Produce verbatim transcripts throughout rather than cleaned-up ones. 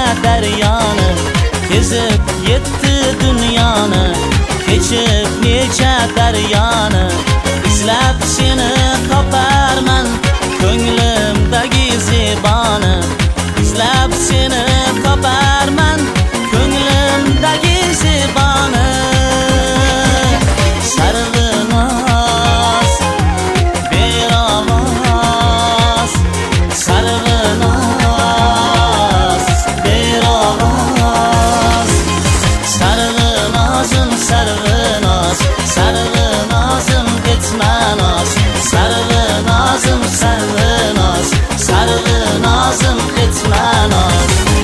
daryoni, kezib yetti dunyoni, kechib necha daryoni, izlab seni toparman ko'nglimdagi zeboni, izlab seni toparman ko'nglimdagi zeboni. Sarvinoz berovoz, sarvinoz berovoz, sarvinozim sarvinoz, sarvinozim etmanoz, sarvinozim sarvinoz, sarvinozim etmanoz.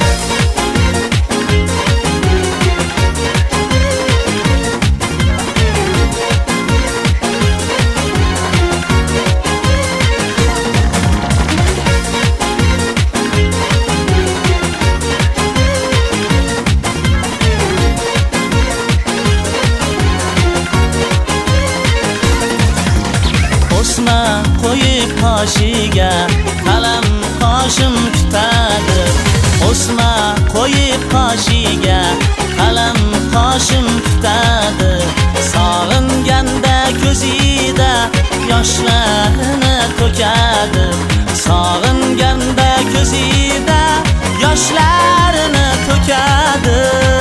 Qo'yib qoshiga qalam qoshim tutadi, o'sma qo'yib qoshiga qalam qoshim tutadi, sog'inganda ko'zida yoshlarini to'kadi, sog'inganda ko'zida yoshlarini to'kadi.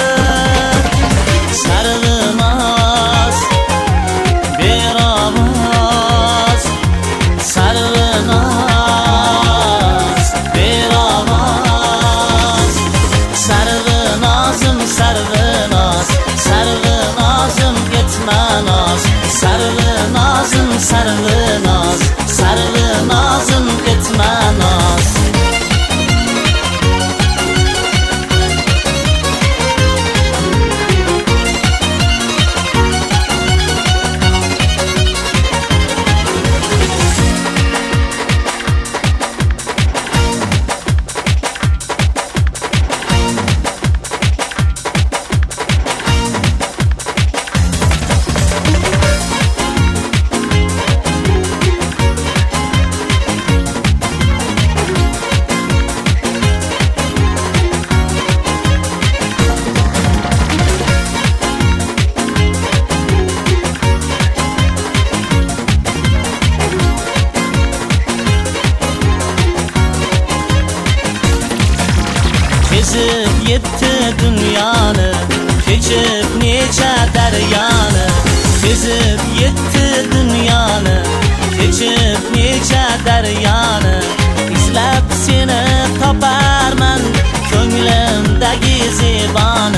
Sarvinoz berovoz, sarvinoz berovoz, sarvinozim sarvinoz, sarvinozim etmanoz, sarvinozim sarvinoz, sarvinozim etmanoz. Kezib yetti dunyoni, kechib necha daryoni, kezib yetti dunyoni, kechib necha daryoni, izlab seni toparman ko'nglimdagi zeboni.